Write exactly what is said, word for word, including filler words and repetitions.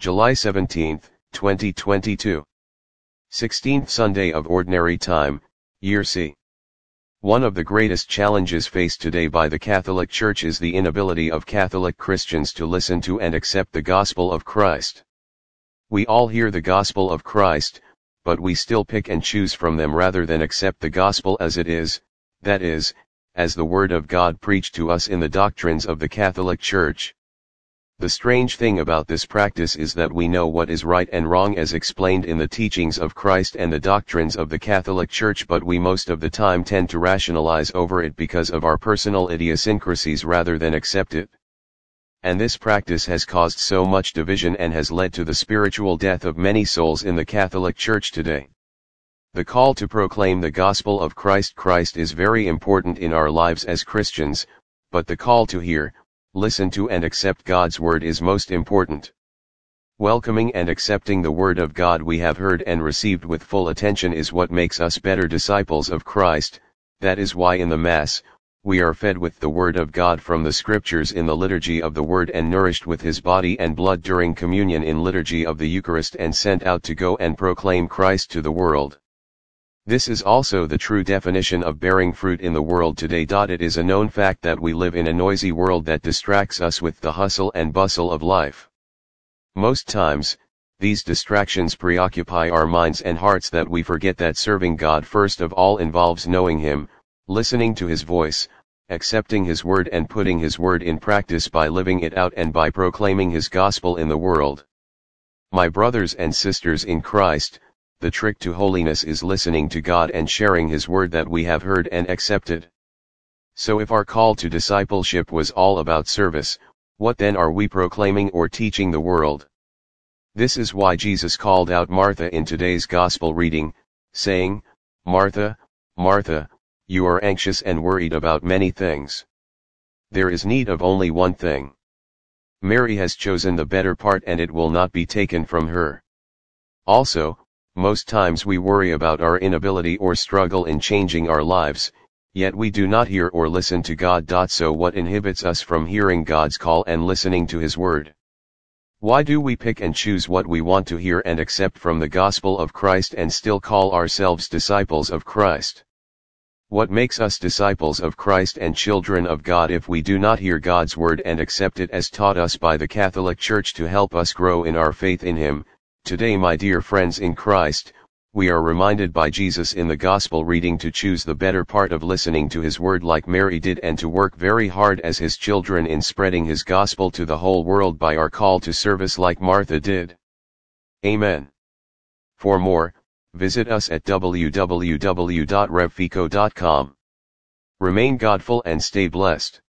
July seventeenth, twenty twenty-two. sixteenth Sunday of Ordinary Time, Year C. One of the greatest challenges faced today by the Catholic Church is the inability of Catholic Christians to listen to and accept the gospel of Christ. We all hear the gospel of Christ, but we still pick and choose from them rather than accept the gospel as it is, that is, as the Word of God preached to us in the doctrines of the Catholic Church. The strange thing about this practice is that we know what is right and wrong as explained in the teachings of Christ and the doctrines of the Catholic Church, but we most of the time tend to rationalize over it because of our personal idiosyncrasies rather than accept it. And this practice has caused so much division and has led to the spiritual death of many souls in the Catholic Church today. The call to proclaim the gospel of Christ Christ is very important in our lives as Christians, but the call to hear, listen to and accept God's word is most important. Welcoming and accepting the word of God we have heard and received with full attention is what makes us better disciples of Christ. That is why in the Mass, we are fed with the word of God from the scriptures in the liturgy of the word and nourished with his body and blood during communion in liturgy of the Eucharist and sent out to go and proclaim Christ to the world. This is also the true definition of bearing fruit in the world today. It is a known fact that we live in a noisy world that distracts us with the hustle and bustle of life. Most times, these distractions preoccupy our minds and hearts that we forget that serving God first of all involves knowing Him, listening to His voice, accepting His word and putting His word in practice by living it out and by proclaiming His gospel in the world. My brothers and sisters in Christ, the trick to holiness is listening to God and sharing His word that we have heard and accepted. So if our call to discipleship was all about service, what then are we proclaiming or teaching the world? This is why Jesus called out Martha in today's gospel reading, saying, "Martha, Martha, you are anxious and worried about many things. There is need of only one thing. Mary has chosen the better part and it will not be taken from her." Also, most times we worry about our inability or struggle in changing our lives, yet we do not hear or listen to God. So what inhibits us from hearing God's call and listening to His word? Why do we pick and choose what we want to hear and accept from the gospel of Christ and still call ourselves disciples of Christ? What makes us disciples of Christ and children of God if we do not hear God's word and accept it as taught us by the Catholic Church to help us grow in our faith in Him? Today, my dear friends in Christ, we are reminded by Jesus in the gospel reading to choose the better part of listening to His word like Mary did and to work very hard as His children in spreading His gospel to the whole world by our call to service like Martha did. Amen. For more, visit us at w w w dot rev fico dot com. Remain godful and stay blessed.